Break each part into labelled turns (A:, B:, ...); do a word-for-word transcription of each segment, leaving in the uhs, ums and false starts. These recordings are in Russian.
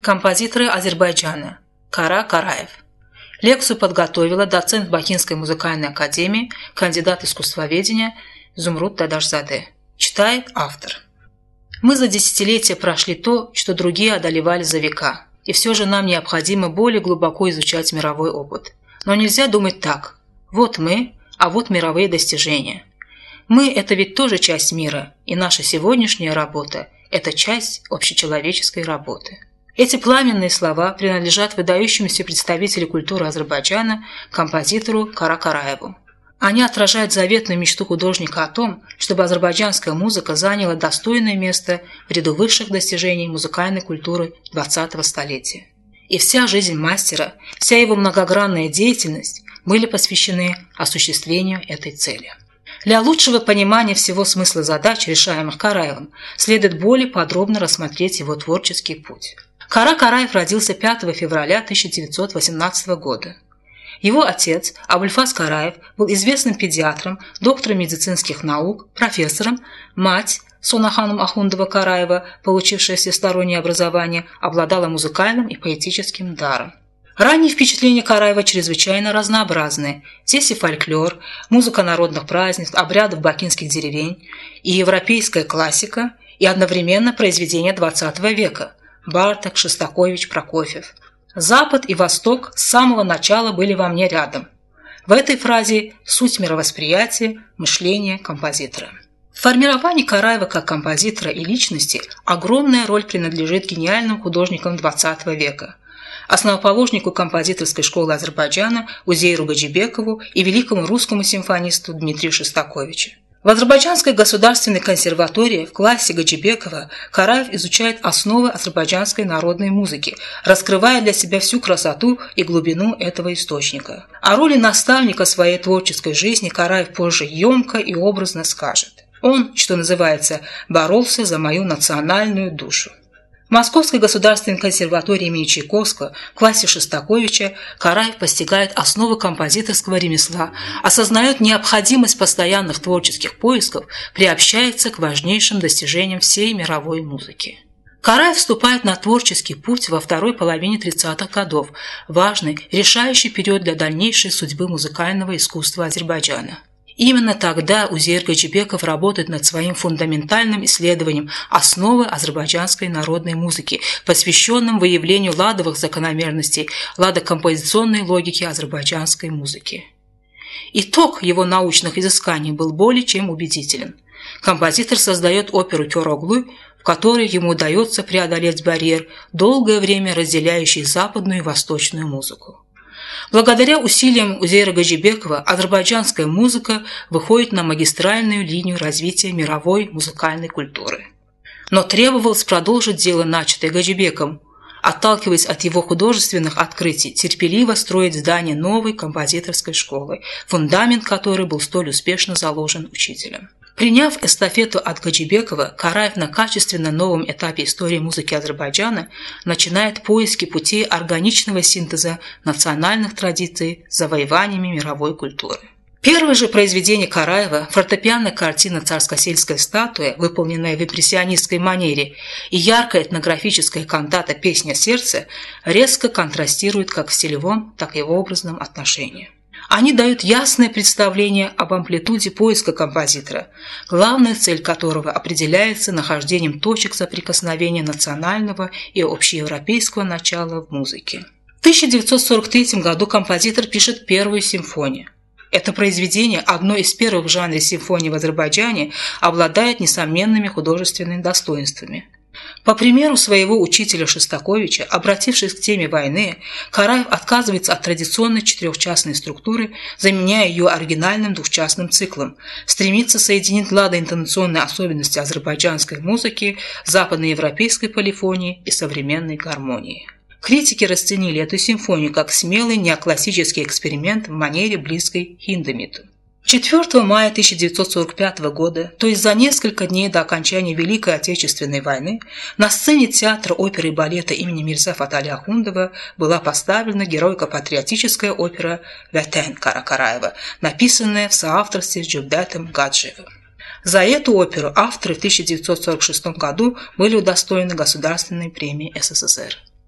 A: Композиторы Азербайджана. Кара Караев. Лекцию подготовила доцент Бакинской музыкальной академии, кандидат искусствоведения Зумруд Дадашзаде. Читает автор. Мы за десятилетия прошли то, что другие одолевали за века, и все же нам необходимо более глубоко изучать мировой опыт. Но нельзя думать так: вот мы, а вот мировые достижения. Мы – это ведь тоже часть мира, и наша сегодняшняя работа – это часть общечеловеческой работы. Эти пламенные слова принадлежат выдающемуся представителю культуры Азербайджана, композитору Кара Караеву. Они отражают заветную мечту художника о том, чтобы азербайджанская музыка заняла достойное место в ряду высших достижений музыкальной культуры двадцатого столетия. И вся жизнь мастера, вся его многогранная деятельность были посвящены осуществлению этой цели. Для лучшего понимания всего смысла задач, решаемых Караевым, следует более подробно рассмотреть его творческий путь. Кара Караев родился пятого февраля тысяча девятьсот восемнадцатого года. Его отец, Абульфаз Караев, был известным педиатром, доктором медицинских наук, профессором, мать, Сонаханом Ахундова Караева, получившая всестороннее образование, обладала музыкальным и поэтическим даром. Ранние впечатления Караева чрезвычайно разнообразны. Здесь и фольклор, музыка народных празднеств, обрядов бакинских деревень, и европейская классика, и одновременно произведения двадцатого века – Барток, Шостакович, Прокофьев. Запад и Восток с самого начала были во мне рядом. В этой фразе суть мировосприятия, мышления композитора. В формировании Караева как композитора и личности огромная роль принадлежит гениальным художникам двадцатого века, основоположнику композиторской школы Азербайджана Узейру Гаджибекову и великому русскому симфонисту Дмитрию Шостаковичу. В Азербайджанской государственной консерватории в классе Гаджибекова Караев изучает основы азербайджанской народной музыки, раскрывая для себя всю красоту и глубину этого источника. О роли наставника своей творческой жизни Караев позже емко и образно скажет. Он, что называется, боролся за мою национальную душу. В Московской государственной консерватории имени Чайковского в классе Шостаковича Караев постигает основы композиторского ремесла, осознает необходимость постоянных творческих поисков, приобщается к важнейшим достижениям всей мировой музыки. Караев вступает на творческий путь во второй половине тридцатых годов, важный, решающий период для дальнейшей судьбы музыкального искусства Азербайджана. Именно тогда Узейр Гаджибеков работает над своим фундаментальным исследованием основы азербайджанской народной музыки, посвященным выявлению ладовых закономерностей, ладокомпозиционной логики азербайджанской музыки. Итог его научных изысканий был более чем убедителен. Композитор создает оперу «Кёроглу», в которой ему удается преодолеть барьер, долгое время разделяющий западную и восточную музыку. Благодаря усилиям Узейра Гаджибекова азербайджанская музыка выходит на магистральную линию развития мировой музыкальной культуры. Но требовалось продолжить дело, начатое Гаджибековым, отталкиваясь от его художественных открытий, терпеливо строить здание новой композиторской школы, фундамент которой был столь успешно заложен учителем. Приняв эстафету от Гаджибекова, Караев на качественно новом этапе истории музыки Азербайджана начинает поиски путей органичного синтеза национальных традиций с завоеваниями мировой культуры. Первое же произведение Караева, фортепианная картина «Царско-сельская статуя», выполненная в импрессионистской манере, и яркая этнографическая кантата «Песня сердца» резко контрастируют как в стилевом, так и в образном отношении. Они дают ясное представление об амплитуде поиска композитора, главная цель которого определяется нахождением точек соприкосновения национального и общеевропейского начала в музыке. В тысяча девятьсот сорок третьем году композитор пишет первую симфонию. Это произведение, одно из первых в жанре симфонии в Азербайджане, обладает несомненными художественными достоинствами. По примеру своего учителя Шостаковича, обратившись к теме войны, Караев отказывается от традиционной четырехчастной структуры, заменяя ее оригинальным двухчастным циклом, стремится соединить ладоинтонационные особенности азербайджанской музыки, западноевропейской полифонии и современной гармонии. Критики расценили эту симфонию как смелый неоклассический эксперимент в манере, близкой Хиндемиту. четвёртого мая тысяча девятьсот сорок пятого года, то есть за несколько дней до окончания Великой Отечественной войны, на сцене театра оперы и балета имени Мирза Фатали Ахундова была поставлена героико-патриотическая опера «Ватан» Кара Караева, написанная в соавторстве с Джевдетом Гаджиевым. За эту оперу авторы в тысяча девятьсот сорок шестом году были удостоены Государственной премии СССР.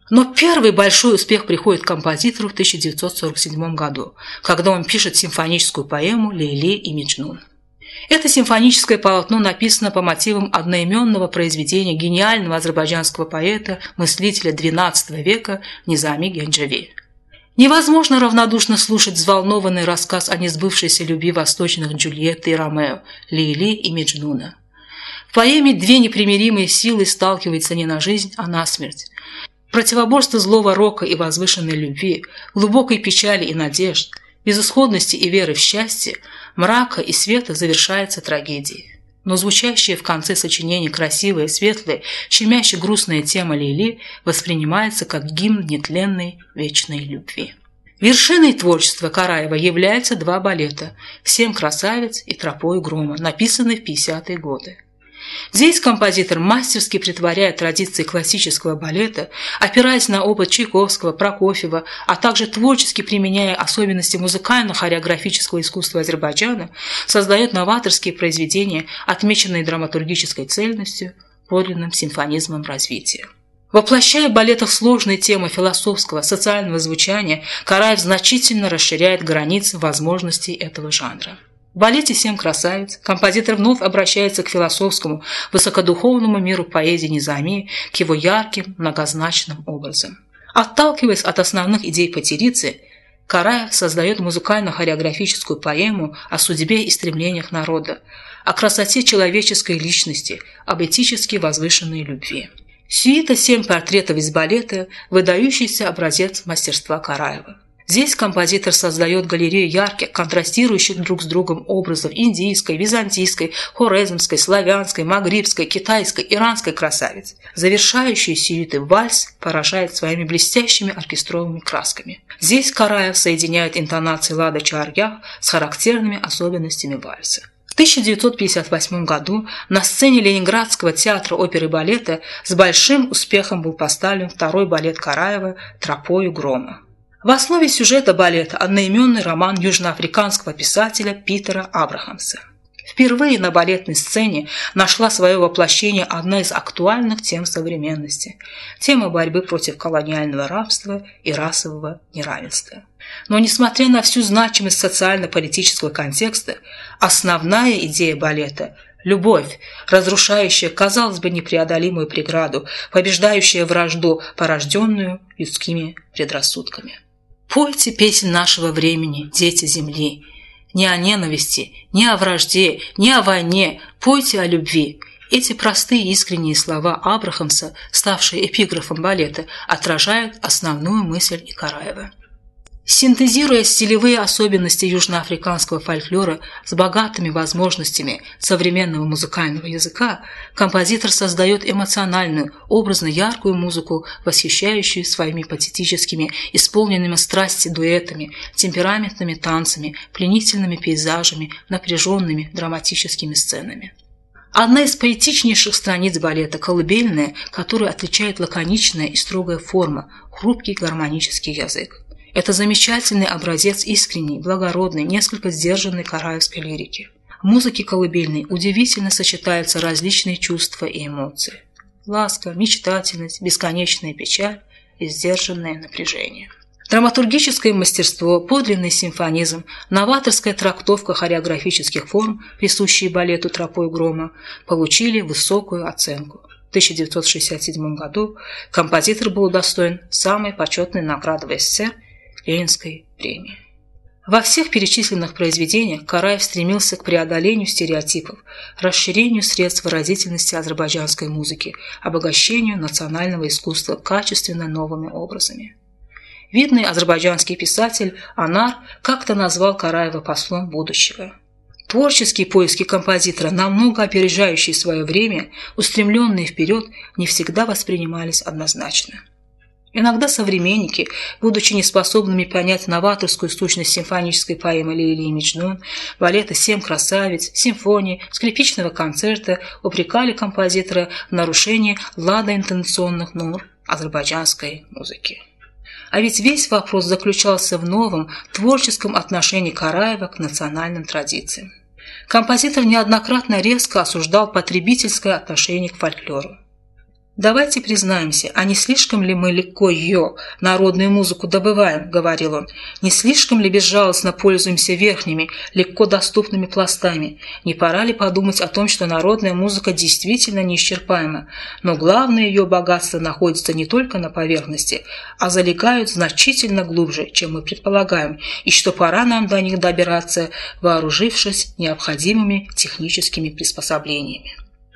A: Но первый большой успех приходит композитору в тысяча девятьсот сорок седьмом году, когда он пишет симфоническую поэму «Лейли и Меджнун». Это симфоническое полотно написано по мотивам одноименного произведения гениального азербайджанского поэта, мыслителя двенадцатого века Низами Генджеви. Невозможно равнодушно слушать взволнованный рассказ о несбывшейся любви восточных Джульетты и Ромео, Лейли и Меджнуна. В поэме две непримиримые силы сталкиваются не на жизнь, а на смерть. Противоборство злого рока и возвышенной любви, глубокой печали и надежд, безысходности и веры в счастье, мрака и света завершается трагедией. Но звучащая в конце сочинения красивая, светлая, щемяще грустная тема Лейли воспринимается как гимн нетленной вечной любви. Вершиной творчества Караева являются два балета «Семь красавиц» и «Тропою грома», написанные в пятидесятые годы. Здесь композитор мастерски притворяет традиции классического балета, опираясь на опыт Чайковского, Прокофьева, а также творчески применяя особенности музыкально-хореографического искусства Азербайджана, создает новаторские произведения, отмеченные драматургической цельностью, подлинным симфонизмом развития. Воплощая в балетах сложные темы философского, социального звучания, Караев значительно расширяет границы возможностей этого жанра. В балете «Семь красавиц» композитор вновь обращается к философскому, высокодуховному миру поэзии Низами, к его ярким, многозначным образам. Отталкиваясь от основных идей патерицы, Караев создает музыкально-хореографическую поэму о судьбе и стремлениях народа, о красоте человеческой личности, об этически возвышенной любви. Сюита «Семь портретов» из балета – выдающийся образец мастерства Караева. Здесь композитор создает галерею ярких, контрастирующих друг с другом образов индийской, византийской, хорезмской, славянской, магрибской, китайской, иранской красавиц. Завершающий сюиты вальс поражает своими блестящими оркестровыми красками. Здесь Караев соединяет интонации Лада Чаарьях с характерными особенностями вальса. В тысяча девятьсот пятьдесят восьмом году на сцене Ленинградского театра оперы и балета с большим успехом был поставлен второй балет Караева «Тропою грома». В основе сюжета балета одноименный роман южноафриканского писателя Питера Абрахамса. Впервые на балетной сцене нашла свое воплощение одна из актуальных тем современности – тема борьбы против колониального рабства и расового неравенства. Но несмотря на всю значимость социально-политического контекста, основная идея балета – любовь, разрушающая, казалось бы, непреодолимую преграду, побеждающая вражду, порожденную людскими предрассудками. Пойте песнь нашего времени, дети земли. Не о ненависти, не о вражде, не о войне, пойте о любви. Эти простые искренние слова Абрахамса, ставшие эпиграфом балета, отражают основную мысль и Караева. Синтезируя стилевые особенности южноафриканского фольклора с богатыми возможностями современного музыкального языка, композитор создает эмоциональную, образно яркую музыку, восхищающую своими патетическими, исполненными страсти дуэтами, темпераментными танцами, пленительными пейзажами, напряженными драматическими сценами. Одна из поэтичнейших страниц балета – колыбельная, которую отличает лаконичная и строгая форма, хрупкий гармонический язык. Это замечательный образец искренней, благородной, несколько сдержанной караевской лирики. В музыке колыбельной удивительно сочетаются различные чувства и эмоции. Ласка, мечтательность, бесконечная печаль и сдержанное напряжение. Драматургическое мастерство, подлинный симфонизм, новаторская трактовка хореографических форм, присущие балету «Тропой грома», получили высокую оценку. В тысяча девятьсот шестьдесят седьмом году композитор был удостоен самой почетной награды в СССР – Ленинской премии. Во всех перечисленных произведениях Караев стремился к преодолению стереотипов, расширению средств выразительности азербайджанской музыки, обогащению национального искусства качественно новыми образами. Видный азербайджанский писатель Анар как-то назвал Караева послом будущего. Творческие поиски композитора, намного опережающие свое время, устремленные вперед, не всегда воспринимались однозначно. Иногда современники, будучи неспособными понять новаторскую сущность симфонической поэмы Лейли и Меджнун, балета «Семь красавиц», симфонии, скрипичного концерта, упрекали композитора в нарушении ладоинтонационных норм азербайджанской музыки. А ведь весь вопрос заключался в новом творческом отношении Караева к национальным традициям. Композитор неоднократно резко осуждал потребительское отношение к фольклору. «Давайте признаемся, а не слишком ли мы легко ее, народную музыку, добываем?» – говорил он. «Не слишком ли безжалостно пользуемся верхними, легко доступными пластами? Не пора ли подумать о том, что народная музыка действительно неисчерпаема, но главное ее богатство находится не только на поверхности, а залегают значительно глубже, чем мы предполагаем, и что пора нам до них добираться, вооружившись необходимыми техническими приспособлениями?»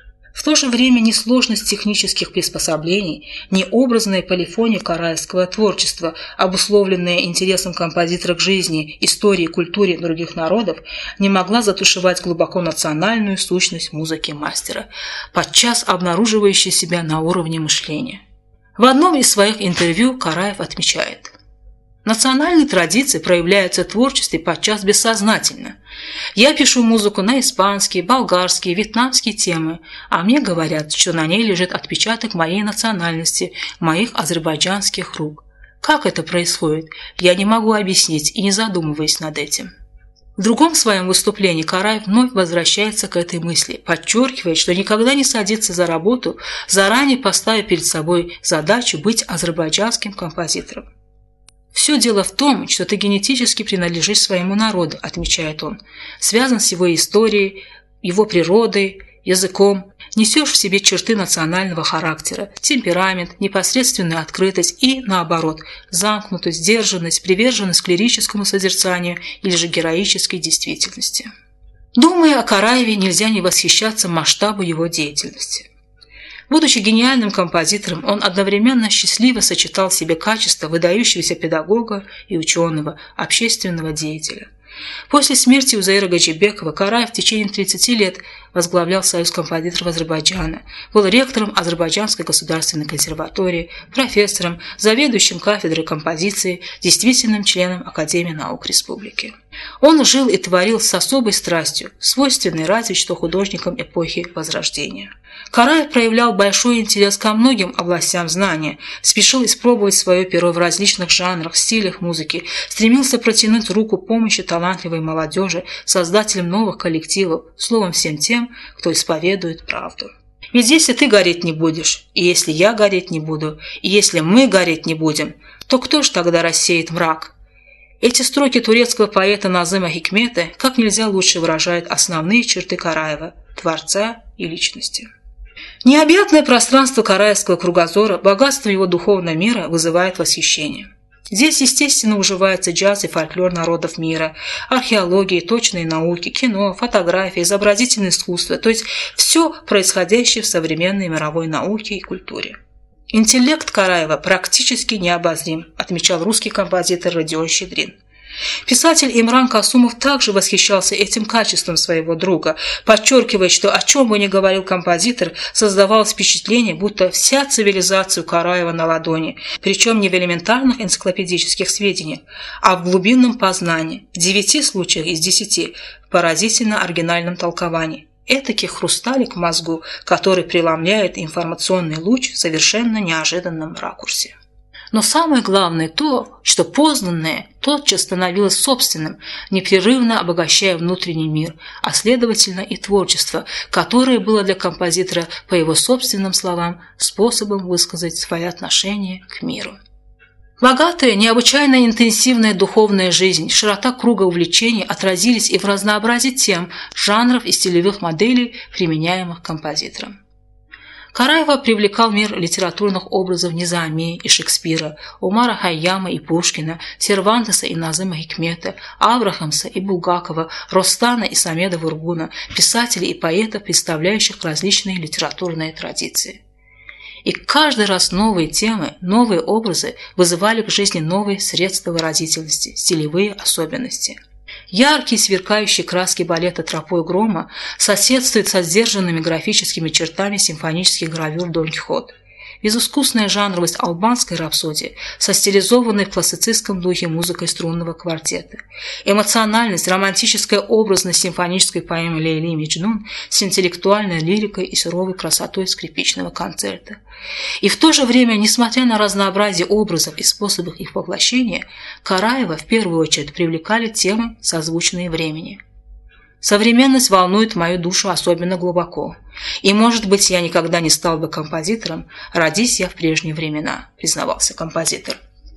A: В то же время ни сложность технических приспособлений, ни образная полифония караевского творчества, обусловленная интересом композитора к жизни, истории и культуре других народов, не могла затушевать глубоко национальную сущность музыки мастера, подчас обнаруживающей себя на уровне мышления. В одном из своих интервью Караев отмечает: «Национальные традиции проявляются в творчестве подчас бессознательно. Я пишу музыку на испанские, болгарские, вьетнамские темы, а мне говорят, что на ней лежит отпечаток моей национальности, моих азербайджанских рук. Как это происходит, я не могу объяснить и не задумываясь над этим». В другом своем выступлении Караев вновь возвращается к этой мысли, подчеркивает, что никогда не садится за работу, заранее поставив перед собой задачу быть азербайджанским композитором. «Все дело в том, что ты генетически принадлежишь своему народу», – отмечает он, «связан с его историей, его природой, языком, несешь в себе черты национального характера, темперамент, непосредственную открытость и, наоборот, замкнутость, сдержанность, приверженность к лирическому созерцанию или же героической действительности». Думая о Караеве, нельзя не восхищаться масштабу его деятельности. Будучи гениальным композитором, он одновременно счастливо сочетал в себе качества выдающегося педагога и ученого, общественного деятеля. После смерти Узаира Гаджибекова Караев в течение тридцати лет возглавлял Союз композиторов Азербайджана, был ректором Азербайджанской государственной консерватории, профессором, заведующим кафедрой композиции, действительным членом Академии наук Республики. Он жил и творил с особой страстью, свойственной разве что художникам эпохи Возрождения. Караев проявлял большой интерес ко многим областям знания, спешил испробовать свое перо в различных жанрах, стилях музыки, стремился протянуть руку помощи талантливой молодежи, создателям новых коллективов, словом, всем тем, кто исповедует правду. Ведь если ты гореть не будешь, и если я гореть не буду, и если мы гореть не будем, то кто ж тогда рассеет мрак? Эти строки турецкого поэта Назыма Хикмета как нельзя лучше выражают основные черты Караева, творца и личности. Необъятное пространство караевского кругозора, богатство его духовного мира вызывает восхищение. Здесь, естественно, уживается джаз и фольклор народов мира, археология, точные науки, кино, фотография, изобразительное искусство, то есть все происходящее в современной мировой науке и культуре. Интеллект Караева практически необозрим, отмечал русский композитор Родион Щедрин. Писатель Имран Касумов также восхищался этим качеством своего друга, подчеркивая, что о чем бы ни говорил композитор, создавалось впечатление, будто вся цивилизация Караева на ладони, причем не в элементарных энциклопедических сведениях, а в глубинном познании, в девяти случаях из десяти, в поразительно оригинальном толковании. Этакий хрусталик в мозгу, который преломляет информационный луч в совершенно неожиданном ракурсе. Но самое главное то, что познанное тотчас становилось собственным, непрерывно обогащая внутренний мир, а следовательно и творчество, которое было для композитора, по его собственным словам, способом высказать свои отношения к миру. Богатая, необычайно интенсивная духовная жизнь, широта круга увлечений отразились и в разнообразии тем, жанров и стилевых моделей, применяемых композитором. Караева привлекал мир литературных образов Низами и Шекспира, Умара Хайяма и Пушкина, Сервантеса и Назыма Хикмета, Абрахамса и Булгакова, Ростана и Самеда Вургуна, писателей и поэтов, представляющих различные литературные традиции. И каждый раз новые темы, новые образы вызывали к жизни новые средства выразительности, стилевые особенности. Яркие сверкающие краски балета «Тропой грома» соседствуют со сдержанными графическими чертами симфонических гравюр «Дон Кихот». Безыскусная жанровость албанской рапсодии со стилизованной в классицистском духе музыкой струнного квартета. Эмоциональность, романтическая образность симфонической поэмы Лейли и Меджнун с интеллектуальной лирикой и суровой красотой скрипичного концерта. И в то же время, несмотря на разнообразие образов и способов их воплощения, Караева в первую очередь привлекали темы, созвучные времени. Современность волнует мою душу особенно глубоко. И, может быть, я никогда не стал бы композитором, родись я в прежние времена, признавался композитор.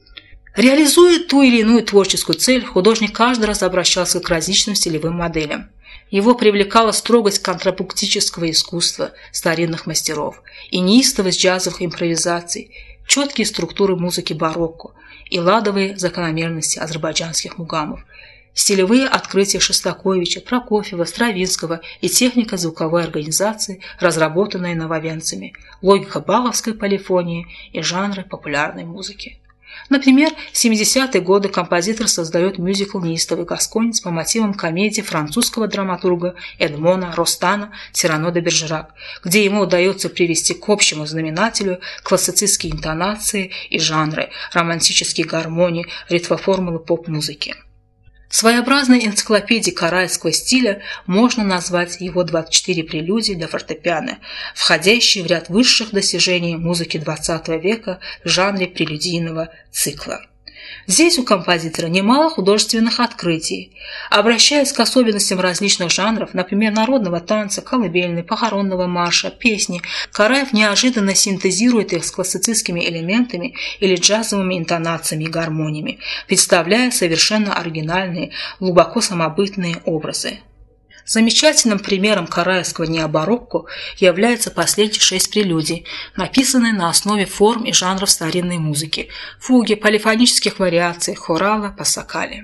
A: Реализуя ту или иную творческую цель, художник каждый раз обращался к различным стилевым моделям. Его привлекала строгость контрапунктического искусства старинных мастеров и неистовость джазовых импровизаций, четкие структуры музыки барокко и ладовые закономерности азербайджанских мугамов, стилевые открытия Шостаковича, Прокофьева, Стравинского и техника звуковой организации, разработанная нововенцами, логика баховской полифонии и жанры популярной музыки. Например, в семидесятые годы композитор создает мюзикл «Неистовый гасконец» по мотивам комедии французского драматурга Эдмона Ростана «Сирано де Бержерак», где ему удается привести к общему знаменателю классицистские интонации и жанры, романтические гармонии, ритмоформулы поп-музыки. Своеобразной энциклопедией караевского стиля можно назвать его двадцать четыре прелюдии для фортепиано, входящие в ряд высших достижений музыки двадцатого века в жанре прелюдийного цикла. Здесь у композитора немало художественных открытий. Обращаясь к особенностям различных жанров, например, народного танца, колыбельной, похоронного марша, песни, Караев неожиданно синтезирует их с классицистскими элементами или джазовыми интонациями и гармониями, представляя совершенно оригинальные, глубоко самобытные образы. Замечательным примером караевского необарокко являются последние шесть прелюдий, написанные на основе форм и жанров старинной музыки, фуги, полифонических вариаций, хорала, пассакали.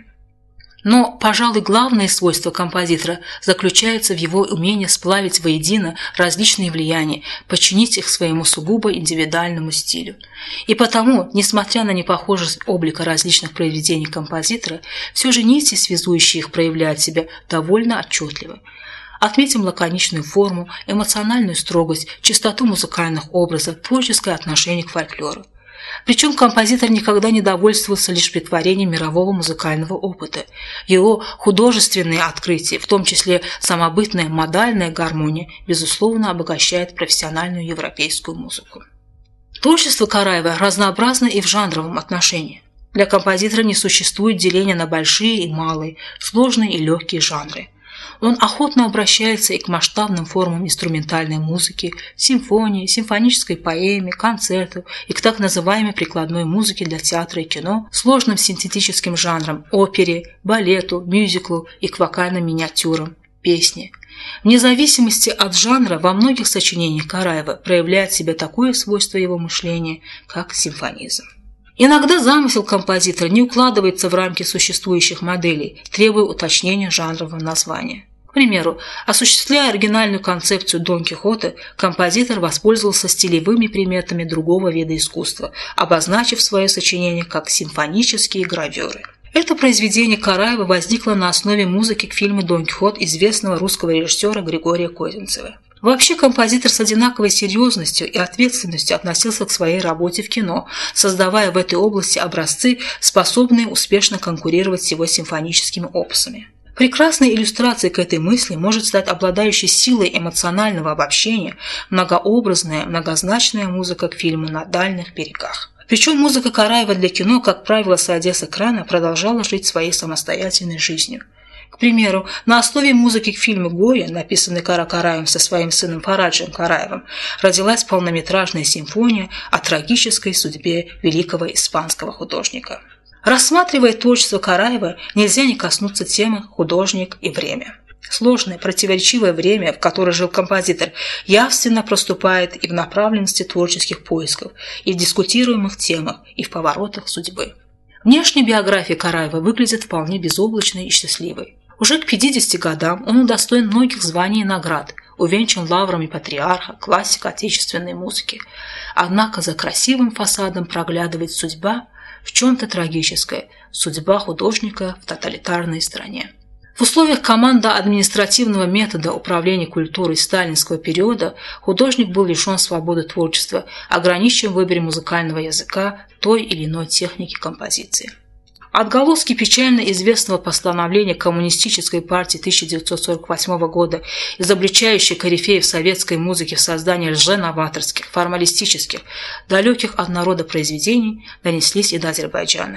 A: Но, пожалуй, главное свойство композитора заключается в его умении сплавить воедино различные влияния, подчинить их своему сугубо индивидуальному стилю. И потому, несмотря на непохожесть облика различных произведений композитора, все же нити, связующие их, проявляют себя довольно отчетливо. Отметим лаконичную форму, эмоциональную строгость, чистоту музыкальных образов, творческое отношение к фольклору. Причем композитор никогда не довольствовался лишь притворением мирового музыкального опыта. Его художественные открытия, в том числе самобытная модальная гармония, безусловно обогащает профессиональную европейскую музыку. Творчество Караева разнообразно и в жанровом отношении. Для композитора не существует деления на большие и малые, сложные и легкие жанры. Он охотно обращается и к масштабным формам инструментальной музыки, симфонии, симфонической поэме, концерту и к так называемой прикладной музыке для театра и кино, сложным синтетическим жанрам, опере, балету, мюзиклу и к вокальным миниатюрам, песне. Вне зависимости от жанра во многих сочинениях Караева проявляет себя такое свойство его мышления, как симфонизм. Иногда замысел композитора не укладывается в рамки существующих моделей, требуя уточнения жанрового названия. К примеру, осуществляя оригинальную концепцию Дон Кихота, композитор воспользовался стилевыми приметами другого вида искусства, обозначив свое сочинение как симфонические гравюры. Это произведение Караева возникло на основе музыки к фильму «Дон Кихот» известного русского режиссера Григория Козинцева. Вообще композитор с одинаковой серьезностью и ответственностью относился к своей работе в кино, создавая в этой области образцы, способные успешно конкурировать с его симфоническими опусами. Прекрасной иллюстрацией к этой мысли может стать обладающая силой эмоционального обобщения многообразная, многозначная музыка к фильму «На дальних берегах». Причем музыка Караева для кино, как правило, сойдя с экрана, продолжала жить своей самостоятельной жизнью. К примеру, на основе музыки к фильму «Гоя», написанной Кара Караевым со своим сыном Фараджем Караевым, родилась полнометражная симфония о трагической судьбе великого испанского художника. Рассматривая творчество Караева, нельзя не коснуться темы «художник и время». Сложное, противоречивое время, в которое жил композитор, явственно проступает и в направленности творческих поисков, и в дискутируемых темах, и в поворотах судьбы. Внешняя биография Караева выглядит вполне безоблачной и счастливой. Уже к пятидесяти годам он удостоен многих званий и наград, увенчан лаврами патриарха, классика отечественной музыки. Однако за красивым фасадом проглядывает судьба, в чем-то трагическая, судьба художника в тоталитарной стране. В условиях командно-административного метода управления культурой сталинского периода художник был лишен свободы творчества, ограничен в выборе музыкального языка, той или иной техники композиции. Отголоски печально известного постановления Коммунистической партии тысяча девятьсот сорок восьмого года, изобличающей корифеев советской музыки в создании лженоваторских, формалистических, далеких от народа произведений, донеслись и до Азербайджана.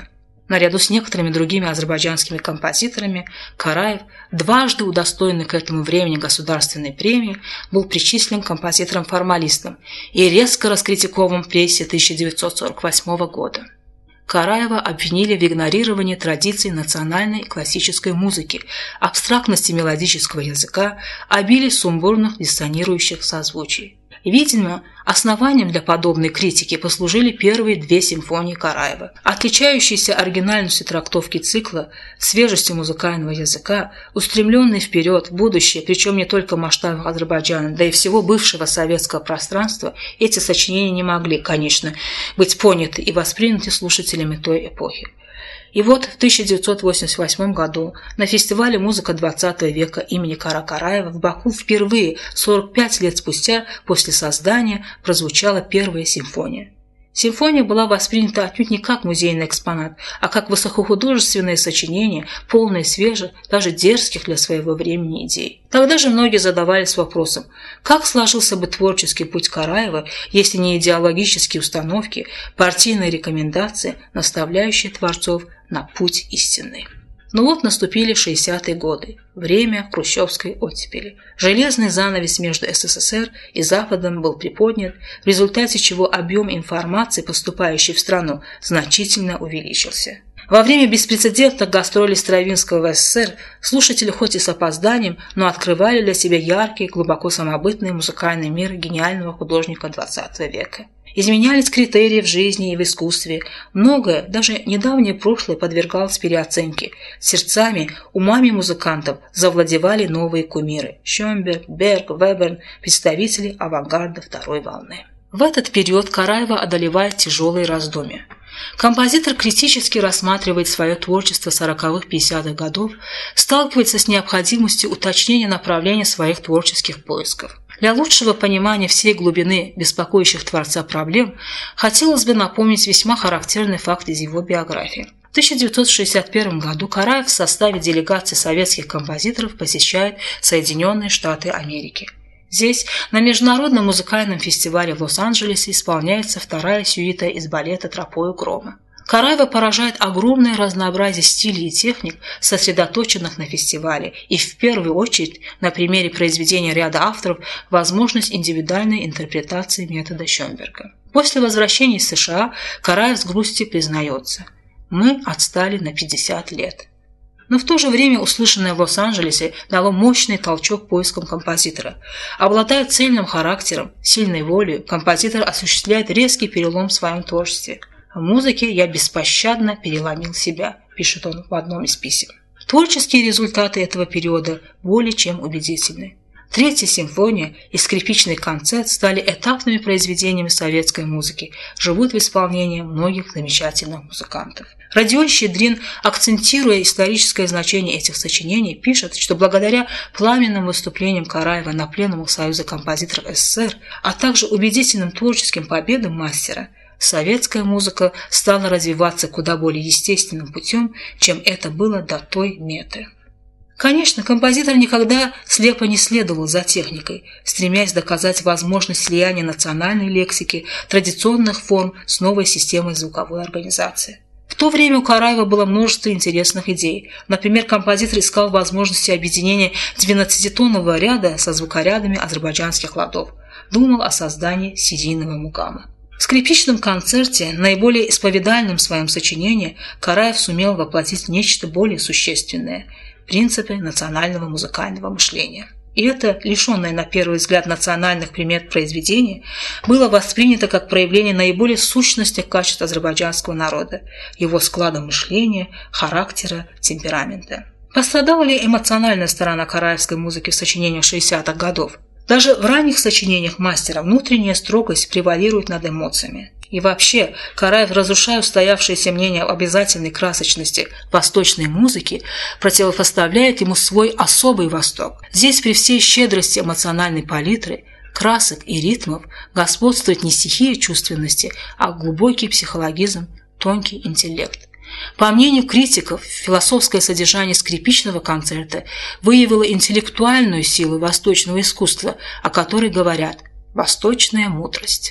A: Наряду с некоторыми другими азербайджанскими композиторами Караев, дважды удостоенный к этому времени государственной премии, был причислен к композиторам-формалистам и резко раскритикован в прессе тысяча девятьсот сорок восьмого года. Караева обвинили в игнорировании традиций национальной классической музыки, абстрактности мелодического языка, обилии сумбурных диссонирующих созвучий. Видимо, основанием для подобной критики послужили первые две симфонии Караева. Отличающиеся оригинальностью трактовки цикла, свежестью музыкального языка, устремленные вперед, в будущее, причем не только в масштабах Азербайджана, да и всего бывшего советского пространства, эти сочинения не могли, конечно, быть поняты и восприняты слушателями той эпохи. И вот в тысяча девятьсот восемьдесят восьмом году на фестивале «Музыка двадцатого века» имени Кара Караева в Баку впервые, сорок пять лет спустя после создания, прозвучала первая симфония. Симфония была воспринята отнюдь не как музейный экспонат, а как высокохудожественное сочинение, полное свежих, даже дерзких для своего времени идей. Тогда же многие задавались вопросом, как сложился бы творческий путь Караева, если не идеологические установки, партийные рекомендации, наставляющие творцов на путь истинный. Но вот наступили шестидесятые годы, время хрущевской оттепели. Железный занавес между СССР и Западом был приподнят, в результате чего объем информации, поступающей в страну, значительно увеличился. Во время беспрецедентных гастролей Стравинского в СССР слушатели хоть и с опозданием, но открывали для себя яркий, глубоко самобытный музыкальный мир гениального художника двадцатого века. Изменялись критерии в жизни и в искусстве. Многое, даже недавнее прошлое, подвергалось переоценке. Сердцами, умами музыкантов завладевали новые кумиры – Шönberg, Берг, Веберн, представители авангарда второй волны. В этот период Караева одолевает тяжелые раздумья. Композитор критически рассматривает свое творчество сороковых-пятидесятых годов, сталкивается с необходимостью уточнения направления своих творческих поисков. Для лучшего понимания всей глубины беспокоящих творца проблем хотелось бы напомнить весьма характерный факт из его биографии. В тысяча девятьсот шестьдесят первом году Караев в составе делегации советских композиторов посещает Соединенные Штаты Америки. Здесь, на Международном музыкальном фестивале в Лос-Анджелесе, исполняется вторая сюита из балета «Тропою грома». Караева поражает огромное разнообразие стилей и техник, сосредоточенных на фестивале, и в первую очередь на примере произведения ряда авторов возможность индивидуальной интерпретации метода Шönberga. После возвращения из США Караев с грустью признается: «Мы отстали на пятьдесят лет». Но в то же время услышанное в Лос-Анджелесе дало мощный толчок поискам композитора. Обладая цельным характером, сильной волей, композитор осуществляет резкий перелом в своем творчестве. «В музыке я беспощадно переломил себя», – пишет он в одном из писем. Творческие результаты этого периода более чем убедительны. Третья симфония и скрипичный концерт стали этапными произведениями советской музыки, живут в исполнении многих замечательных музыкантов. Родион Щедрин, акцентируя историческое значение этих сочинений, пишет, что благодаря пламенным выступлениям Караева на пленумах Союза композиторов СССР, а также убедительным творческим победам мастера, советская музыка стала развиваться куда более естественным путем, чем это было до той меты. Конечно, композитор никогда слепо не следовал за техникой, стремясь доказать возможность слияния национальной лексики, традиционных форм с новой системой звуковой организации. В то время у Караева было множество интересных идей. Например, композитор искал возможности объединения двенадцатитонного ряда со звукорядами азербайджанских ладов. Думал о создании серийного мукама. В скрипичном концерте, наиболее исповедальном в своем сочинении, Караев сумел воплотить нечто более существенное – принципы национального музыкального мышления. И это, лишенное на первый взгляд национальных примет произведение, было воспринято как проявление наиболее сущностных качеств азербайджанского народа, его склада мышления, характера, темперамента. Пострадала ли эмоциональная сторона караевской музыки в сочинениях шестидесятых годов? Даже в ранних сочинениях мастера внутренняя строгость превалирует над эмоциями. И вообще, Караев, разрушая устоявшееся мнение об обязательной красочности восточной музыки, противопоставляет ему свой особый Восток. Здесь при всей щедрости эмоциональной палитры, красок и ритмов господствует не стихия чувственности, а глубокий психологизм, тонкий интеллект. По мнению критиков, философское содержание скрипичного концерта выявило интеллектуальную силу восточного искусства, о которой говорят «восточная мудрость».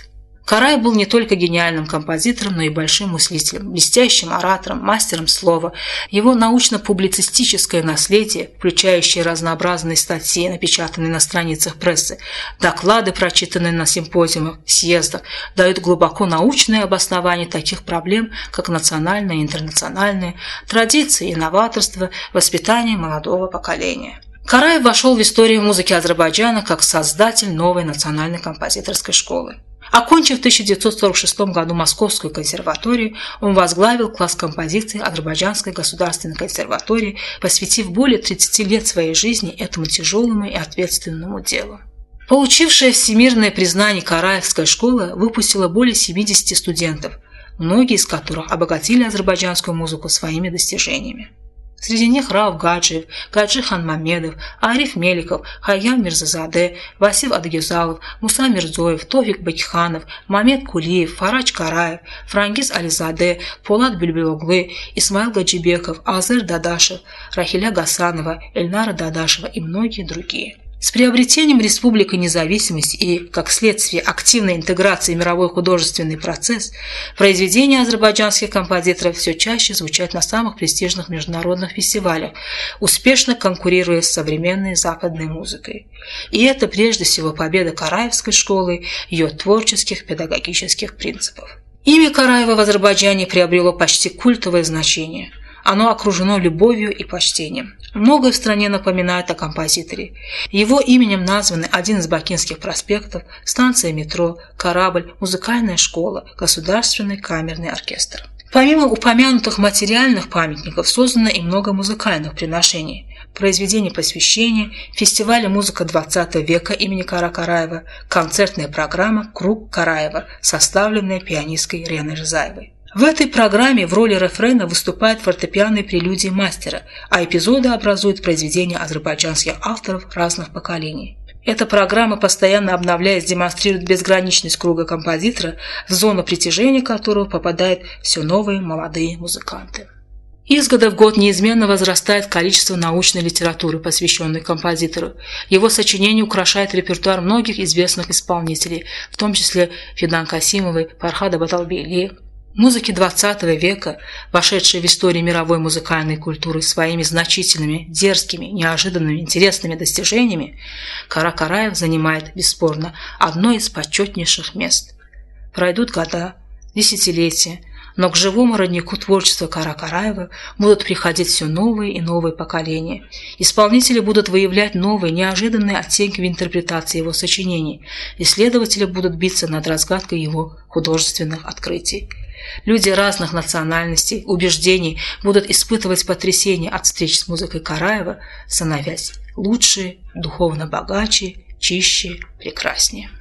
A: Караев был не только гениальным композитором, но и большим мыслителем, блестящим оратором, мастером слова. Его научно-публицистическое наследие, включающее разнообразные статьи, напечатанные на страницах прессы, доклады, прочитанные на симпозиумах, съездах, дают глубоко научное обоснование таких проблем, как национальное и интернациональное, традиции, инноваторство, воспитание молодого поколения. Караев вошел в историю музыки Азербайджана как создатель новой национальной композиторской школы. Окончив в тысяча девятьсот сорок шестом году Московскую консерваторию, он возглавил класс композиции Азербайджанской государственной консерватории, посвятив более тридцати лет своей жизни этому тяжелому и ответственному делу. Получившая всемирное признание Караевская школа выпустила более семидесяти студентов, многие из которых обогатили азербайджанскую музыку своими достижениями. Среди них Рауф Гаджиев, Гаджи Ханмамедов, Ариф Меликов, Хайям Мирзазаде, Васиф Адгюзалов, Муса Мирзоев, Тофик Бакиханов, Мамед Кулиев, Фарач Караев, Франгиз Ализаде, Полат Бюльбюлоглы, Исмаил Гаджибеков, Азер Дадашев, Рахиля Гасанова, Эльнара Дадашева и многие другие. С приобретением республики независимости и, как следствие, активной интеграции в мировой художественный процесс, произведения азербайджанских композиторов все чаще звучат на самых престижных международных фестивалях, успешно конкурируя с современной западной музыкой. И это прежде всего победа Караевской школы, ее творческих педагогических принципов. Имя Караева в Азербайджане приобрело почти культовое значение. Оно окружено любовью и почтением. Многое в стране напоминает о композиторе. Его именем названы один из бакинских проспектов, станция метро, корабль, музыкальная школа, государственный камерный оркестр. Помимо упомянутых материальных памятников создано и много музыкальных приношений. Произведения посвящения, фестивали «Музыка двадцатого века» имени Кара Караева, концертная программа «Круг Караева», составленная пианисткой Реной Рзаевой. В этой программе в роли рефрена выступают фортепианные прелюдии мастера, а эпизоды образуют произведения азербайджанских авторов разных поколений. Эта программа, постоянно обновляясь, демонстрирует безграничность круга композитора, в зону притяжения которого попадают все новые молодые музыканты. Из года в год неизменно возрастает количество научной литературы, посвященной композитору. Его сочинения украшают репертуар многих известных исполнителей, в том числе Фидан Касимовой, Фархада Баталбейли. Музыки двадцатого века, вошедшей в историю мировой музыкальной культуры своими значительными, дерзкими, неожиданными, интересными достижениями, Кара Караев занимает, бесспорно, одно из почетнейших мест. Пройдут года, десятилетия, но к живому роднику творчества Кара Караева будут приходить все новые и новые поколения. Исполнители будут выявлять новые, неожиданные оттенки в интерпретации его сочинений. Исследователи будут биться над разгадкой его художественных открытий. Люди разных национальностей, убеждений будут испытывать потрясение от встреч с музыкой Караева, становясь лучше, духовно богаче, чище, прекраснее.